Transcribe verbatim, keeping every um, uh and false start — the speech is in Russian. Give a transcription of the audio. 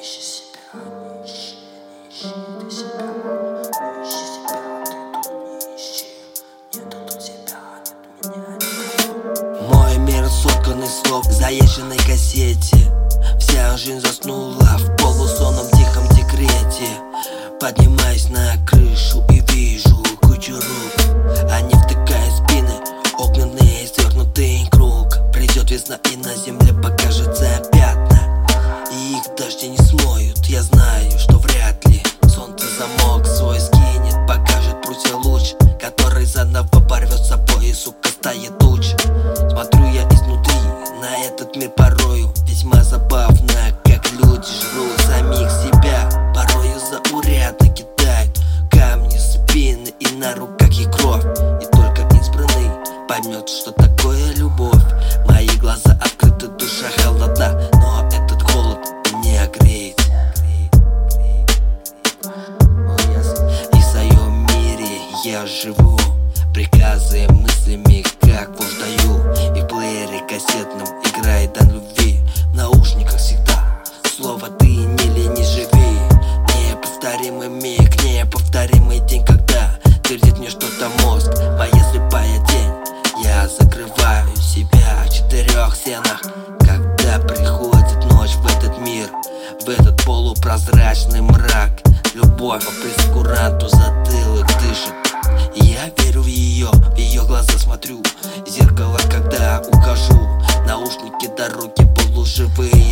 ищи себя, не ищи, не ищи ты себя, не ищи себя, ты тут не ищи. Нету тут тебя, нет меня, нет. Мой мир соткан из слов в заезженной кассете. Вся жизнь заснула в полусонном тихом декрете. Поднимаюсь на крышу и вижу кучу рук. Они втыкают спины, огненные, свернутый круг. Придет весна и на земле покажется пятна, и их дожди не смоют. Я знаю, что вряд ли солнце замок свой скинет, покажет прутья луч, который заново порвется по поясу кастая туч. Смотрю я изнутри на этот мир порою весьма забавно, как люди жрут самих себя. Порою заурядно кидают камни в спины, и на руках и кровь. И только избранный поймет, что такое любовь. Мои глаза открыты, душа холодна, но этот холод не огреет. И в своем мире я живу, приказы мыслями, как вождь даю. И в плеере кассетном играет дан любви. В наушниках всегда слово «ты» не лени, живи. Неповторимый миг, неповторимый день, когда твердит мне что-то мозг. Моя слепая тень, я закрываю себя в четырех стенах. Когда приходит ночь в этот мир, в этот полупрозрачный мрак, любовь по прескуранту затылок дышит. Я верю в ее, в ее глаза смотрю, зеркало, когда ухожу. Наушники, дороги полуживые,